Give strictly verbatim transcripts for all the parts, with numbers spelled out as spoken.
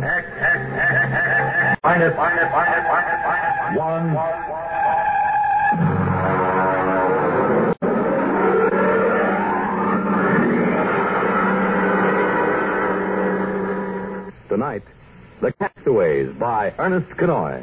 Minus, minus, minus, minus, minus, one. Tonight, The Castaways by Ernest Kenoy.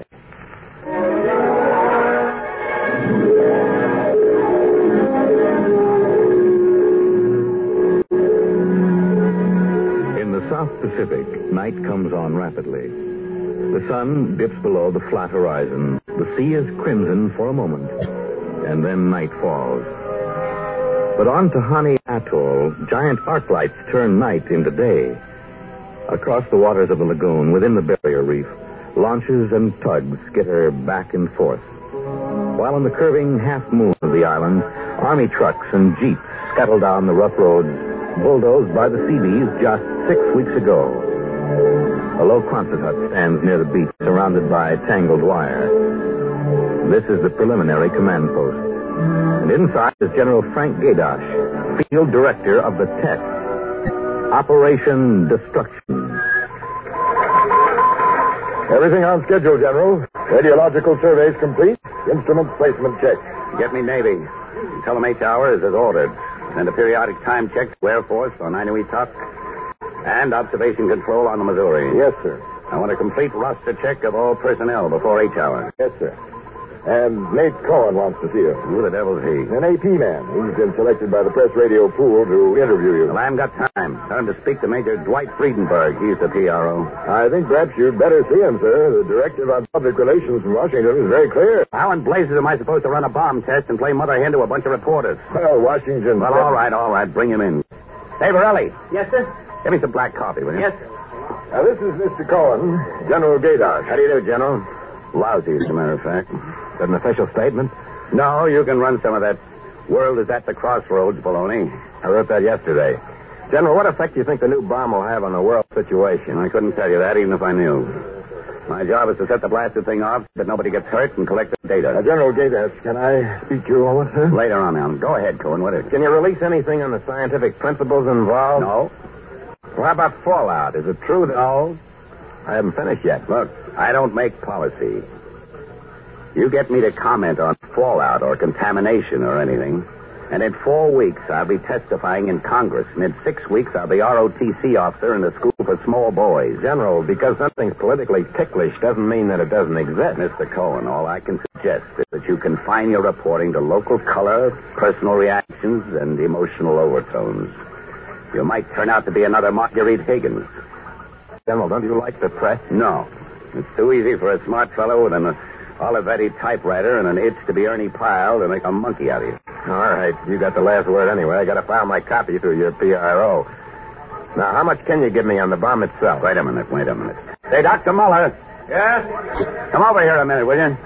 In the South Pacific, night comes on rapidly. The sun dips below the flat horizon. The sea is crimson for a moment, and then night falls. But on Tahani Atoll, giant arc lights turn night into day. Across the waters of the lagoon, within the barrier reef, launches and tugs skitter back and forth. While on the curving half-moon of the island, army trucks and jeeps scuttle down the rough roads, bulldozed by the Seabees just six weeks ago. A low Quonset hut stands near the beach, surrounded by tangled wire. This is the preliminary command post. And inside is General Frank Gaydosh, field director of the T E C. Operation Destruction. Everything on schedule, General. Radiological surveys complete. Instrument placement check. Get me Navy. Tell them H hours as ordered. And a periodic time check to Air Force on Inuitak. And observation control on the Missouri. Yes, sir. I want a complete roster check of all personnel before H hour. Yes, sir. And Nate Cohen wants to see you. Who the devil's he? An A P man. He's been selected by the press radio pool to interview you. Well, I haven't got time. Tell him to speak to Major Dwight Friedenberg. He's the P R O. I think perhaps you'd better see him, sir. The directive on public relations in Washington is very clear. How in blazes am I supposed to run a bomb test and play mother hen to a bunch of reporters? Well, Washington... Well, all right, all right. Bring him in. Hey, Borelli. Yes, sir? Give me some black coffee, will you? Yes, sir. Now, this is Mister Cohen, General Gaydosh. How do you do, General? Lousy, as a matter of fact. Is that an official statement? No, you can run some of that world is at the crossroads baloney. I wrote that yesterday. General, what effect do you think the new bomb will have on the world situation? I couldn't tell you that, even if I knew. My job is to set the blasted thing off, that nobody gets hurt, and collect the data. Uh, General Gaydosh, can I speak to you a moment, sir? Later on, Alan. Go ahead, Cohen. What is it? Can you release anything on the scientific principles involved? No. Well, how about fallout? Is it true that... No. I haven't finished yet. Look, I don't make policy. You get me to comment on fallout or contamination or anything, and in four weeks I'll be testifying in Congress, and in six weeks I'll be R O T C officer in the school for small boys. General, because something's politically ticklish doesn't mean that it doesn't exist. Mister Cohen, all I can suggest is that you confine your reporting to local color, personal reactions, and emotional overtones. You might turn out to be another Marguerite Higgins. General, don't you like the press? No. It's too easy for a smart fellow with an Olivetti typewriter and an itch to be Ernie Pyle to make a monkey out of you. All right. You got the last word anyway. I got to file my copy through your P R O. Now, how much can you give me on the bomb itself? Wait a minute, wait a minute. Hey, Doctor Muller. Yes? Come over here a minute, will you?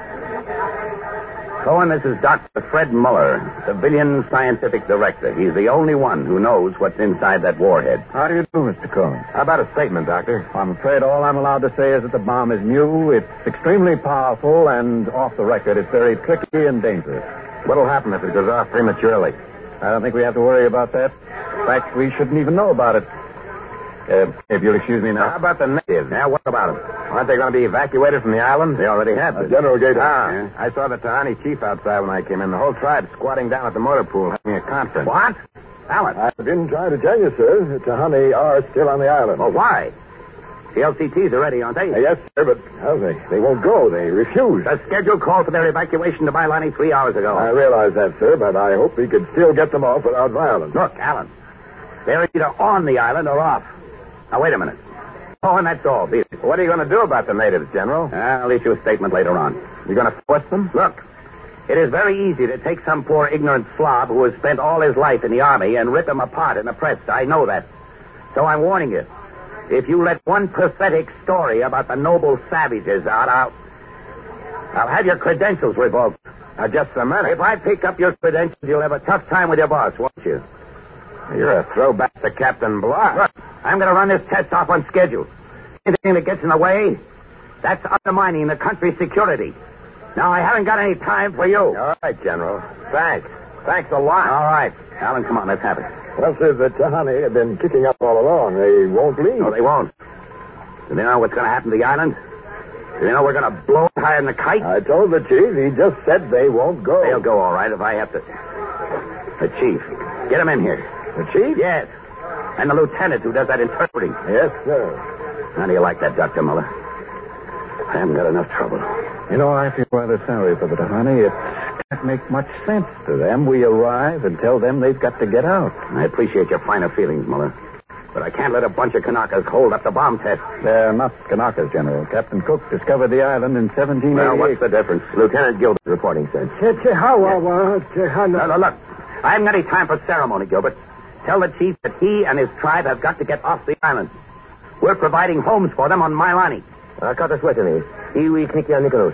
Cohen, this is Doctor Fred Muller, civilian scientific director. He's the only one who knows what's inside that warhead. How do you do, Mister Cohen? How about a statement, Doctor? I'm afraid all I'm allowed to say is that the bomb is new, it's extremely powerful, and off the record, it's very tricky and dangerous. What'll happen if it goes off prematurely? I don't think we have to worry about that. In fact, we shouldn't even know about it. Uh, if you'll excuse me now. How about the natives? Yeah, what about them? Aren't they going to be evacuated from the island? They already have. Uh, General Gaydosh. Ah, Yeah. I saw the Tahani chief outside when I came in. The whole tribe squatting down at the motor pool having a conference. What? Alan. I've been trying to tell you, sir. The Tahani are still on the island. Well, why? The L C Ts are ready, aren't they? Uh, yes, sir, but how they? They won't go. They refuse. The schedule called for their evacuation to Bailani three hours ago. I realize that, sir, but I hope we could still get them off without violence. Look, Alan, they're either on the island or off. Now, wait a minute. Oh, and that's all. Beat it. What are you going to do about the natives, General? I'll issue a statement later on. You going to force them? Look, it is very easy to take some poor ignorant slob who has spent all his life in the army and rip him apart in the press. I know that. So I'm warning you. If you let one pathetic story about the noble savages out, I'll... I'll have your credentials revoked. Now, just a minute. If I pick up your credentials, you'll have a tough time with your boss, won't you? You're a throwback to Captain Block. Look, I'm going to run this test off on schedule. Anything that gets in the way, that's undermining the country's security. Now, I haven't got any time for you. All right, General. Thanks. Thanks a lot. All right. Alan, come on, let's have it. Well, sir, the Tahani have been kicking up all along. They won't leave. No, they won't. Do they know what's going to happen to the island? Do they know we're going to blow it higher than the kite? I told the chief. He just said they won't go. They'll go all right if I have to. The chief. Get him in here. The chief? Yes. And the lieutenant who does that interpreting. Yes, sir. How do you like that, Doctor Muller? I haven't got enough trouble. You know, I feel rather sorry for the Tahani. It can't make much sense to them. We arrive and tell them they've got to get out. I appreciate your finer feelings, Muller. But I can't let a bunch of Kanakas hold up the bomb test. They're not Kanakas, General. Captain Cook discovered the island in seventeen eighty-eight. Well, what's the difference? Lieutenant Gilbert reporting, sir. No, no, look. I haven't got any time for ceremony, Gilbert. Tell the chief that he and his tribe have got to get off the island. We're providing homes for them on Mailani. Kata Swetani. Iwi Knikia Nicholas.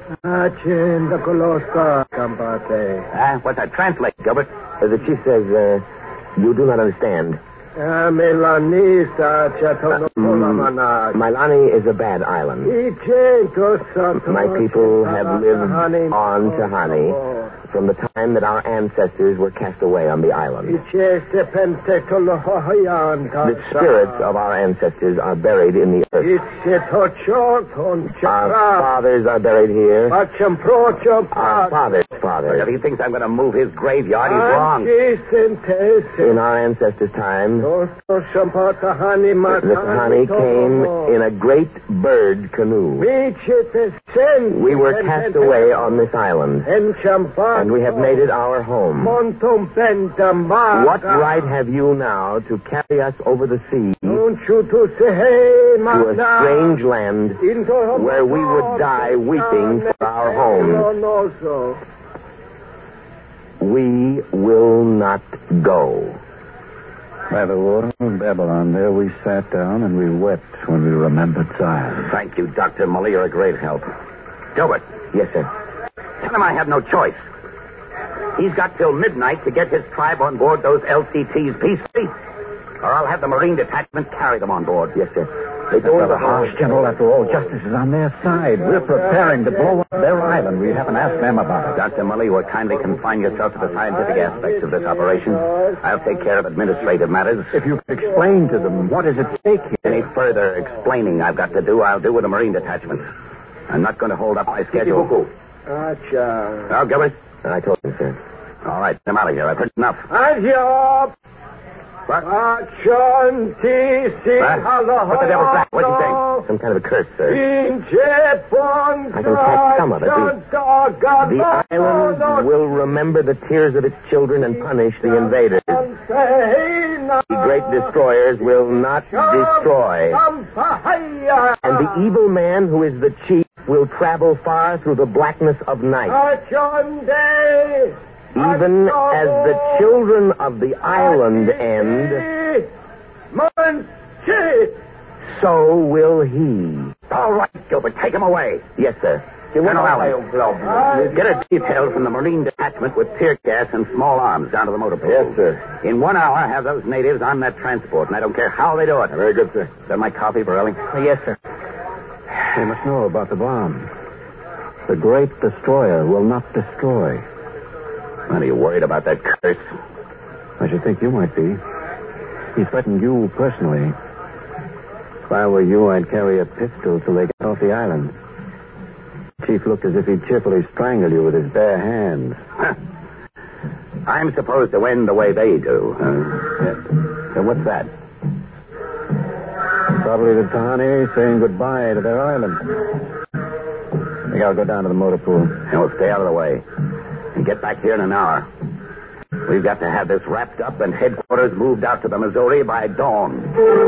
Ah, what's that? Translate, Gilbert. The chief says, uh, you do not understand. Uh, mm, Mailani is a bad island. My people have lived on Tahani from the time that our ancestors were cast away on the island. The spirits of our ancestors are buried in the earth. Our fathers are buried here. Our fathers' fathers. If he thinks I'm going to move his graveyard, he's wrong. In our ancestors' time, the Tahani came in a great bird canoe. We were cast away on this island, and we have made it our home. What right have you now to carry us over the sea to a strange land where we would die weeping for our home? We will not go. By the water of Babylon, there we sat down and we wept when we remembered Zion. Thank you, Doctor Muller. You're a great help. Gilbert. Yes, sir. Tell him I have no choice. He's got till midnight to get his tribe on board those L C Ts peacefully, or I'll have the Marine Detachment carry them on board. Yes, sir. That's rather harsh, General. After all, justice is on their side. We're preparing to blow up their island. We haven't asked them about it. Doctor Muller, you will kindly confine yourself to the scientific aspects of this operation. I'll take care of administrative matters. If you could explain to them what is at stake here. Any further explaining I've got to do, I'll do with the Marine Detachment. I'm not going to hold up my schedule. Acha. Well, Gilbert? I told him, sir. All right, I'm out of here. I've heard enough. Acha. What? What? What the devil's that? What's he saying? Some kind of a curse, sir. I can catch some of it. The, the island will remember the tears of its children and punish the invaders. The great destroyers will not destroy. And the evil man who is the chief will travel far through the blackness of night. Even as the children of the island end, so will he. All right, Gilbert, take him away. Yes, sir. Colonel Allen, get a detail from the Marine Detachment with tear gas and small arms down to the motor pool. Yes, sir. In one hour, have those natives on that transport, and I don't care how they do it. Very good, sir. Is that my coffee, Borelli? Yes, sir. They must know about the bomb. The great destroyer will not destroy. Are you worried about that curse? I should think you might be. He threatened you personally. If I were you, I'd carry a pistol till they get off the island. Chief looked as if he'd cheerfully strangle you with his bare hands. I'm supposed to end the way they do. Huh? Yes. So what's that? Probably the Tahani saying goodbye to their island. I think I'll go down to the motor pool. And we'll stay out of the way. And get back here in an hour. We've got to have this wrapped up and headquarters moved out to the Missouri by dawn.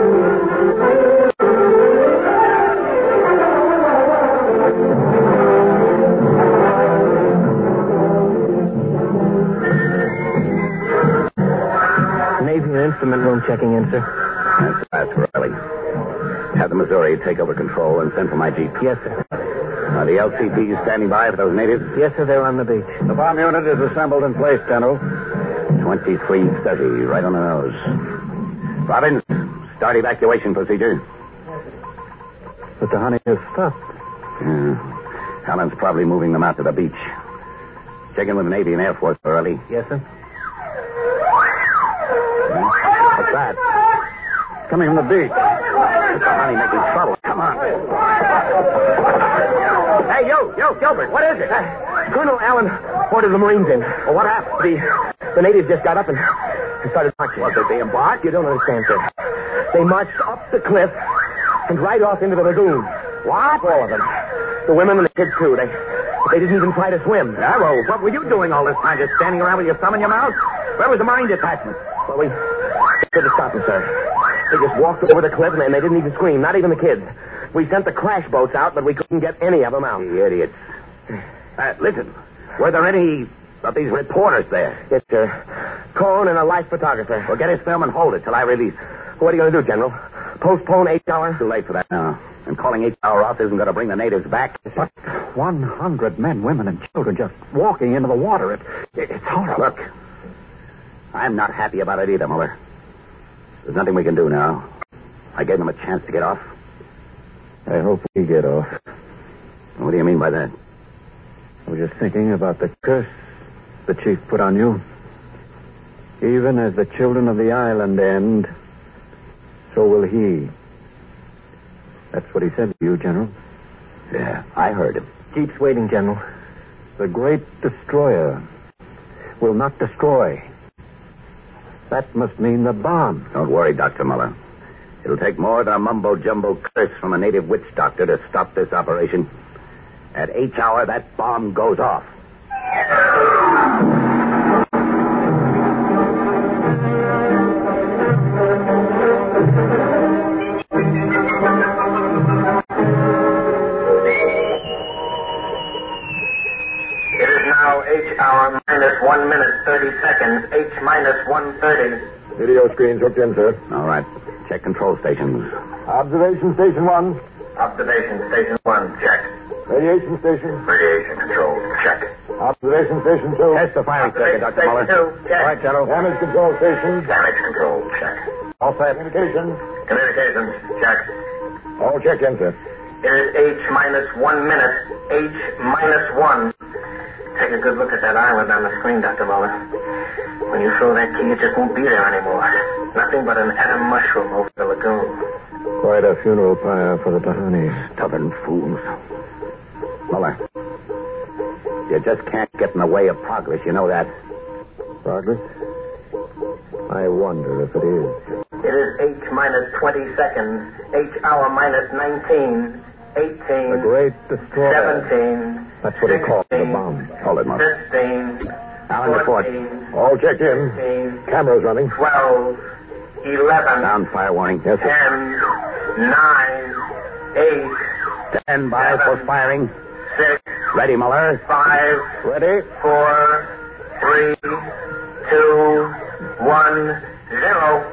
Navy and instrument room checking in, sir. That's fast, Riley. Have the Missouri take over control and send for my jeep. Yes, sir. Are the L C Ps standing by for those natives? Yes, sir, they're on the beach. The bomb unit is assembled in place, General. twenty-three thirty, right on the nose. Robbins, start evacuation procedure. The Tahani has stopped. Yeah. Allen's probably moving them out to the beach. Check in with the Navy and Air Force, Burley. Yes, sir. What's that? Coming from the beach. The Tahani making trouble. Come on. Hey, you, you, Gilbert, what is it? Uh, Colonel Allen ordered the Marines in. Well, what happened? The, the natives just got up and, and started marching. Was it they embarked? You don't understand, sir. They marched up the cliff and right off into the lagoon. What? All of them. The women and the kids, too. They they didn't even try to swim. Yeah, well, what were you doing all this time? Just standing around with your thumb in your mouth? Where was the Marine detachment? Well, we couldn't stop them, sir. They just walked over the cliff and they didn't even scream, not even the kids. We sent the crash boats out, but we couldn't get any of them out. The idiots. Uh, listen, were there any of these reporters there? Yes, sir. Cohn and a life photographer. Well, get his film and hold it till I release. What are you going to do, General? Postpone H hour? Too late for that now. And calling H hour off isn't going to bring the natives back. But one hundred men, women, and children just walking into the water. It, it, it's horrible. Look, I'm not happy about it either, Muller. There's nothing we can do now. I gave them a chance to get off. I hope we get off. What do you mean by that? I was just thinking about the curse the chief put on you. Even as the children of the island end, so will he. That's what he said to you, General. Yeah, I heard him. Keeps waiting, General. The great destroyer will not destroy. That must mean the bomb. Don't worry, Doctor Muller. It'll take more than a mumbo-jumbo curse from a native witch doctor to stop this operation. At H hour, that bomb goes off. It is now H hour minus one minute thirty seconds. H minus one thirty. Video screens hooked in, sir. All right. Check control stations. Observation station one. Observation station one. Check. Radiation station. Radiation control. Check. Observation station two. Test the firing circuit, Doctor Muller. Two. Check. All right, General. Damage control station. Damage control. Check. All set. Communication. Communications. Check. All check in, sir. It is H minus one minute. H minus one. Take a good look at that island on the screen, Doctor Muller. When you throw that key, it just won't be there anymore. Nothing but an atom mushroom over the lagoon. Quite a funeral pyre for the Tahanis. Stubborn fools. Muller, you just can't get in the way of progress. You know that. Progress? I wonder if it is. It is H minus twenty seconds. H hour minus nineteen. eighteen. The great destroyer. seventeen. That's what he calls the bomb. Hold it, Muller. fifteen. Alan, report. fourteen. All checked in. fifteen. Cameras running. twelve. eleven. Sound fire warning. Yes, sir. ten. nine. eight. Stand by for firing. six. Ready, Muller. five. Ready? four. three. two. one. zero.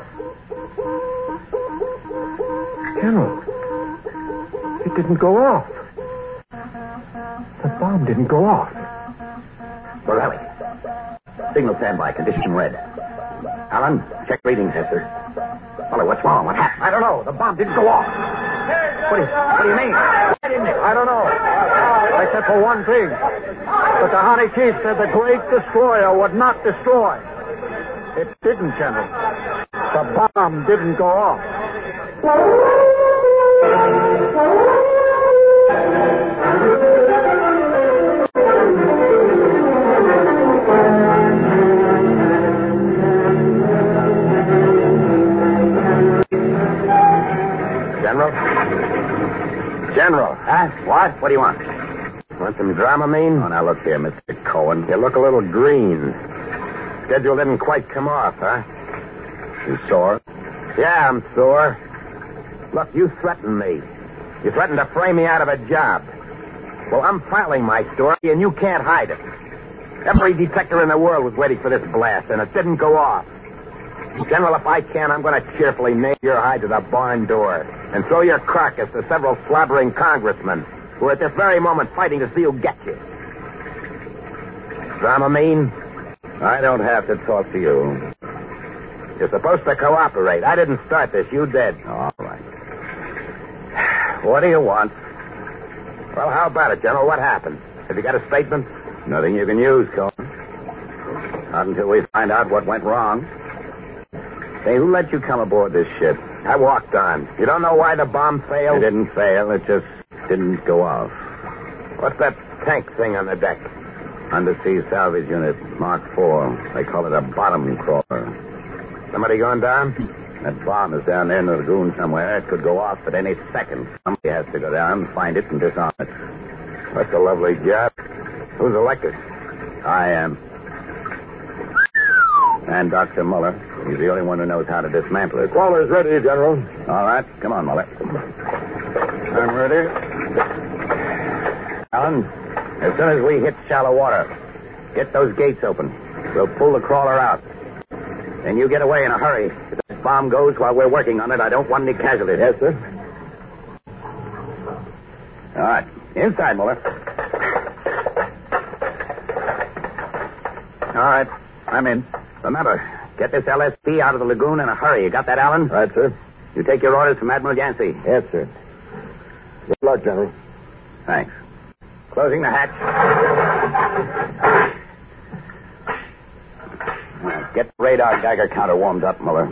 General, it didn't go off. The bomb didn't go off. Where are we? Signal standby. Condition red. Alan, check reading tester. Muller, what's wrong? What happened? I don't know. The bomb didn't go off. What do you, what do you mean? Why didn't it? I don't know. Except for one thing. The Tahani chief said the great destroyer would not destroy. It didn't, General. The bomb didn't go off. General? General. Huh? What? What do you want? Want some Dramamine? Oh, now look here, Mister Cohen. You look a little green. Schedule didn't quite come off, huh? You sore? Yeah, I'm sore. Look, you threatened me. You threatened to frame me out of a job. Well, I'm filing my story, and you can't hide it. Every detector in the world was waiting for this blast, and it didn't go off. General, if I can, I'm going to cheerfully nail your hide to the barn door and throw your carcass to several slobbering congressmen who are at this very moment fighting to see who gets you. Dramamine? I don't have to talk to you. You're supposed to cooperate. I didn't start this. You did. All right. What do you want? Well, how about it, General? What happened? Have you got a statement? Nothing you can use, Cohen. Not until we find out what went wrong. Hey, who let you come aboard this ship? I walked on. You don't know why the bomb failed? It didn't fail. It just didn't go off. What's that tank thing on the deck? Undersea salvage unit, Mark four. They call it a bottom crawler. Somebody going down? That bomb is down there in the lagoon somewhere. It could go off at any second. Somebody has to go down, find it, and disarm it. That's a lovely job. Who's elected? I am. And Doctor Muller. He's the only one who knows how to dismantle it. Crawler's ready, General. All right. Come on, Muller. I'm ready. Alan, as soon as we hit shallow water, get those gates open. We'll pull the crawler out. Then you get away in a hurry. If this bomb goes while we're working on it, I don't want any casualties. Yes, sir. All right. Inside, Muller. All right. I'm in. Remember, get this L S P out of the lagoon in a hurry. You got that, Alan? Right, sir. You take your orders from Admiral Yancey. Yes, sir. Good luck, General. Thanks. Closing the hatch. Now, get the radar Geiger counter warmed up, Muller.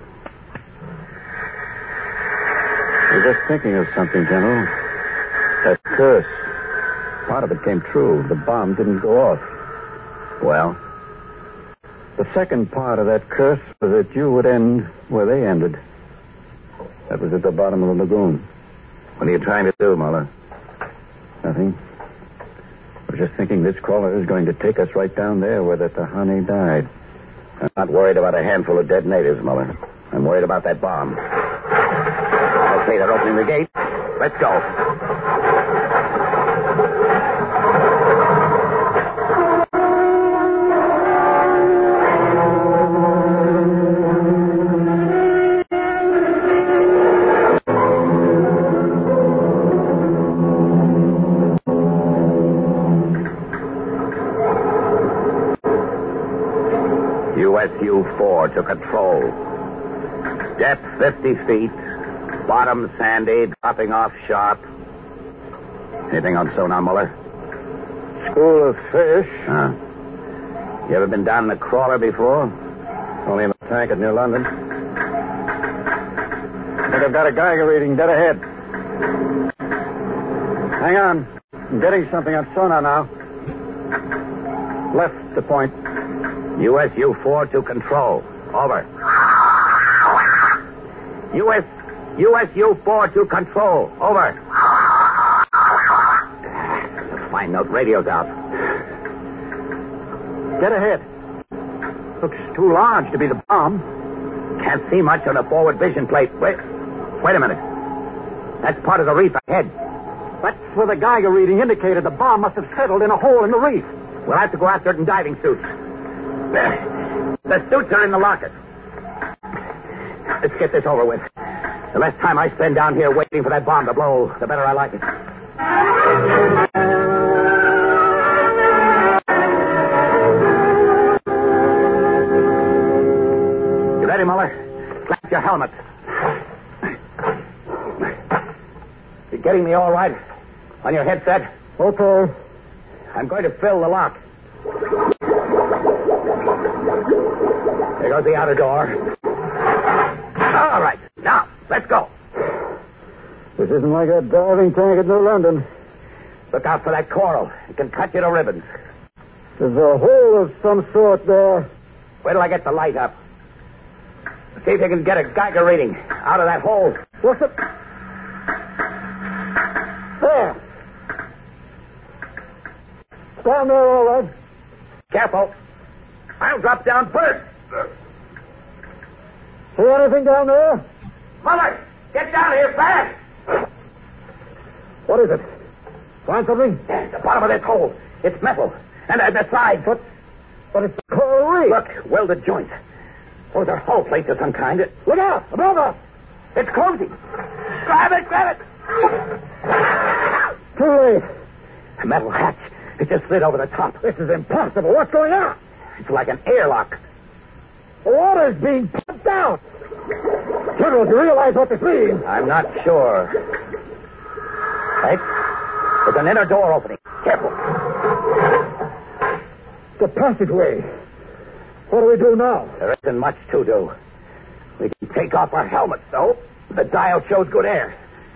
I was just thinking of something, General. That curse. Part of it came true. The bomb didn't go off. Well? The second part of that curse was that you would end where they ended. That was at the bottom of the lagoon. What are you trying to do, Muller? Nothing. I was just thinking this crawler is going to take us right down there where the Tahani died. I'm not worried about a handful of dead natives, Muller. I'm worried about that bomb. Okay, they're opening the gate. Let's go. U S U four to control. Depth fifty feet. Bottom sandy, dropping off sharp. Anything on sonar, Muller? School of fish. Huh. You ever been down in a crawler before? Only in a tank at New London. I think I've got a Geiger reading dead ahead. Hang on. I'm getting something on sonar now. Left to point. U S U four to control. Over. U S U S U four to control. Over. The fine note radio's out. Dead ahead. Looks too large to be the bomb. Can't see much on the forward vision plate. Wait, wait a minute. That's part of the reef ahead. That's where the Geiger reading indicated the bomb must have settled in a hole in the reef. We'll have to go after it in diving suits. There. The suits are in the locker. Let's get this over with. The less time I spend down here waiting for that bomb to blow, the better I like it. You ready, Muller? Slap your helmet. You getting me all right? On your headset? Okay. I'm going to fill the lock. There goes the outer door. All right. Now, let's go. This isn't like that diving tank at New London. Look out for that coral. It can cut you to ribbons. There's a hole of some sort there. Wait till I get the light up. See if you can get a Geiger reading out of that hole. What's it? There. Down there, all right. Careful. I'll drop down first. See anything down there? Muller, get down here fast. What is it? Find something? At the bottom of this hole. It's metal. And at the sides. But, but it's the coral reef. Look, welded joints. Those are hull plates of some kind. Look out! Above us! It's closing. Grab it, grab it. Too late. A metal hatch. It just slid over the top. This is impossible. What's going on? It's like an airlock. The water's being pumped out. General, do you realize what this means? I'm not sure. Right? There's an inner door opening. Careful. The passageway. What do we do now? There isn't much to do. We can take off our helmets, though. The dial shows good air.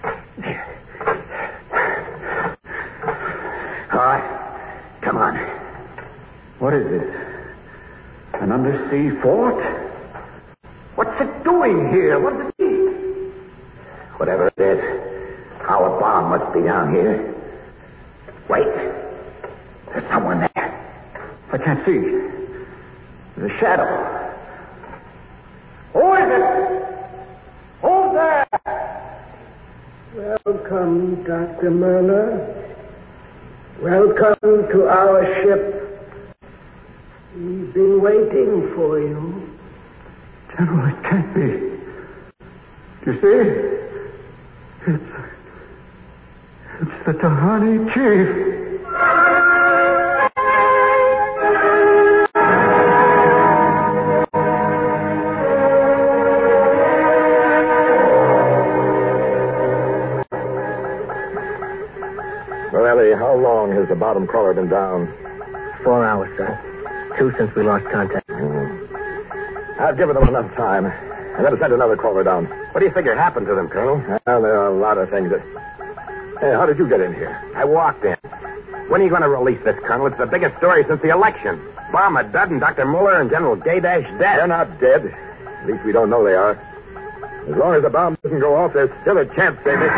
All right. Come on. What is it? An undersea fort? What's it doing here? What does it mean? Whatever it is, our bomb must be down here. Wait. There's someone there. I can't see. There's a shadow. Who is it? Who's there? Welcome, Doctor Muller. Welcome to our ship. We've been waiting for you. General, it can't be. You see? It's, it's the Tahani chief. Well, Ellie, how long has the bottom crawler been down? Four hours, sir. Two since we lost contact. Mm. I've given them enough time. I'm going to send another crawler down. What do you figure happened to them, Colonel? Well, there are a lot of things that... Hey, how did you get in here? I walked in. When are you going to release this, Colonel? It's the biggest story since the election. Bomber Dud and Doctor Muller and General Gaydash dead. They're not dead. At least we don't know they are. As long as the bomb doesn't go off, there's still a chance they may...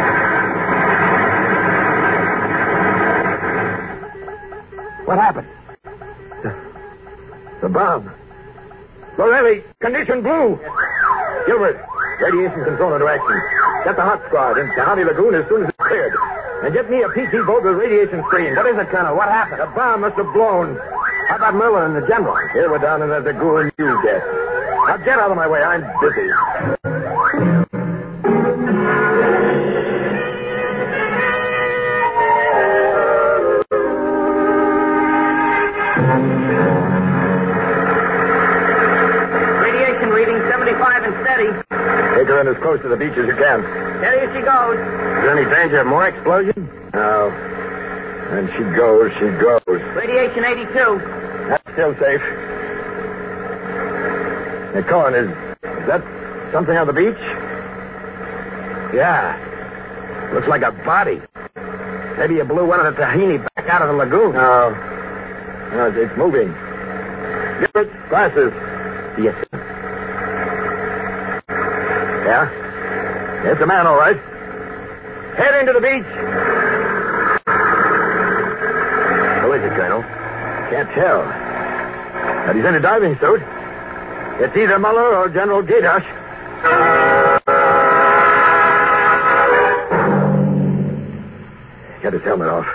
What happened? The, the bomb. Borelli, condition blue. Gilbert, radiation control into action. Get the hot squad into Tahani Lagoon as soon as it's cleared. And get me a P T boat with radiation screen. What is it, Colonel? What happened? The bomb must have blown. How about Muller and the General? They were down in the lagoon, you guess. Now get out of my way. I'm busy. Radiation reading seventy-five and steady. Take her in as close to the beach as you can. Steady as she goes. Is there any danger of more explosion? No. And she goes, she goes. Radiation eighty-two. That's still safe. Hey, Cohen, is, is that something on the beach? Yeah. Looks like a body. Maybe you blew one of the Tahini back out of the lagoon. No. No, it's, it's moving. Gilbert, glasses. Yes, sir. Yeah? It's a man, all right. Head into the beach. Who is it, Colonel? Can't tell. But he's in a diving suit. It's either Muller or General Gaydash. Get his helmet off.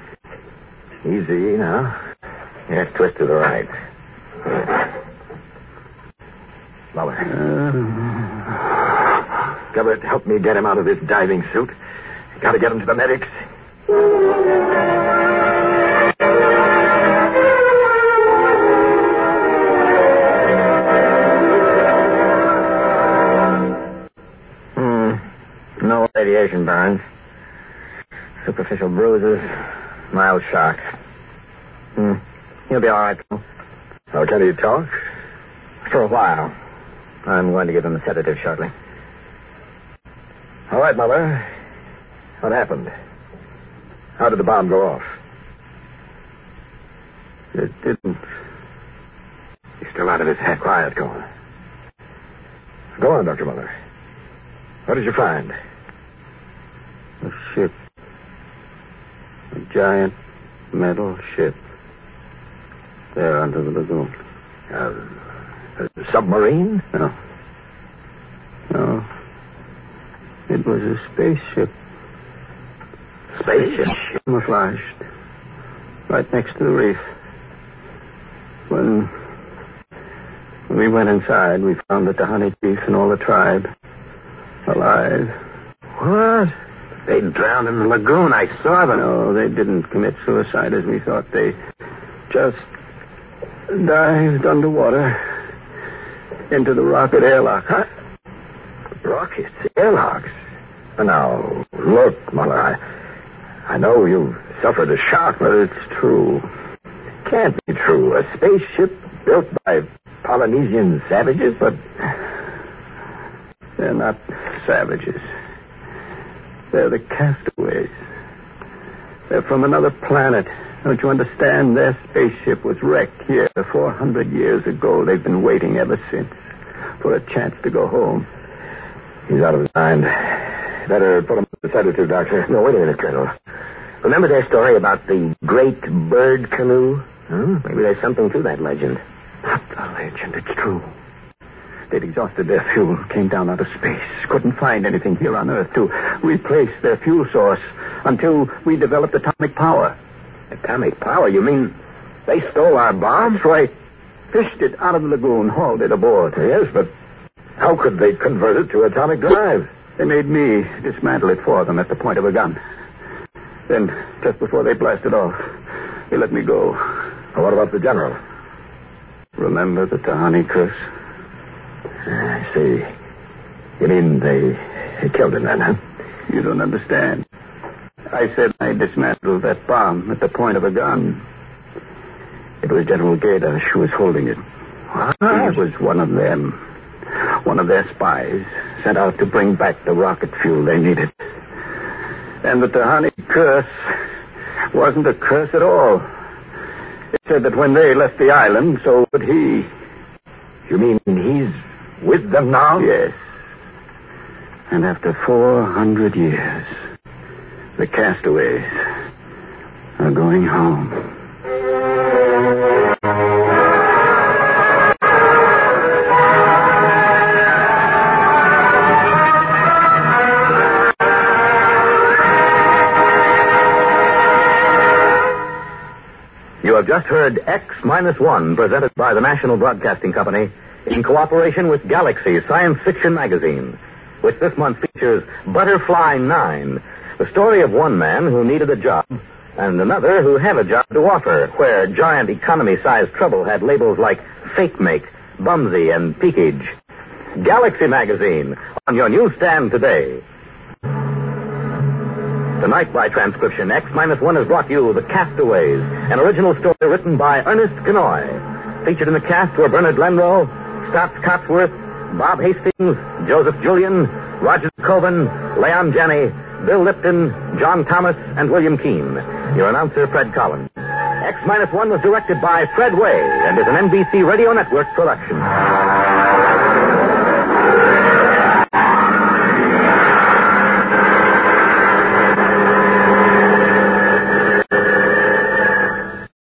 Easy now. Yeah, twist to the right. Muller. Uh... Gilbert, help me get him out of this diving suit. Gotta get him to the medics. Hmm. No radiation burns. Superficial bruises. Mild shock. Hmm. He'll be all right. Oh, can he talk? For a while. I'm going to give him a sedative shortly. All right, Muller. What happened? How did the bomb go off? It didn't. He's still out of his head. Quiet, go on. Go on, Doctor Muller. What did you find? A ship. A giant metal ship. There under the lagoon. Uh, a submarine? No. No. It was a spaceship. Spaceship? Camouflaged. Right next to the reef. When, when we went inside, we found the Tahani chief and all the tribe alive. What? They drowned in the lagoon. I saw them. No, they didn't commit suicide as we thought. They just dived underwater into the rocket airlock. Huh? Rockets? Airlocks? Now, look, Muller, I, I know you've suffered a shock, but it's true. Can't be true. A spaceship built by Polynesian savages, but... They're not savages. They're the castaways. They're from another planet. Don't you understand? Their spaceship was wrecked here four hundred years ago. They've been waiting ever since for a chance to go home. He's out of his mind. Better put him to the side or two, Doctor. No, wait a minute, Colonel. Remember their story about the great bird canoe? Hmm? Maybe there's something to that legend. Not a legend. It's true. They'd exhausted their fuel, came down out of space, couldn't find anything here on Earth to replace their fuel source until we developed atomic power. Atomic power? You mean they stole our bomb? That's right. Fished it out of the lagoon, hauled it aboard. Yes, but how could they convert it to atomic drive? They made me dismantle it for them at the point of a gun. Then, just before they blasted off, they let me go. Well, what about the general? Remember the Tahani curse? I see. You mean they, they killed him then, huh? You don't understand. I said I dismantled that bomb at the point of a gun. It was General Gaidash who was holding it. What? He was one of them. One of their spies sent out to bring back the rocket fuel they needed. And the Tahani curse wasn't a curse at all. It said that when they left the island, so would he. You mean he's with them now? Yes. And after four hundred years, the castaways are going home. You have just heard X Minus One, presented by the National Broadcasting Company in cooperation with Galaxy Science Fiction Magazine, which this month features Butterfly Nine, the story of one man who needed a job and another who had a job to offer, where giant economy-sized trouble had labels like fake make, bumsy, and peakage. Galaxy Magazine, on your newsstand today. Tonight, by transcription, X Minus One has brought you The Castaways, an original story written by Ernest Kenoy. Featured in the cast were Bernard Lenrow, Stotts Cotsworth, Bob Hastings, Joseph Julian, Roger Coven, Leon Janney, Bill Lipton, John Thomas, and William Keane. Your announcer, Fred Collins. X Minus One was directed by Fred Way and is an N B C Radio Network production.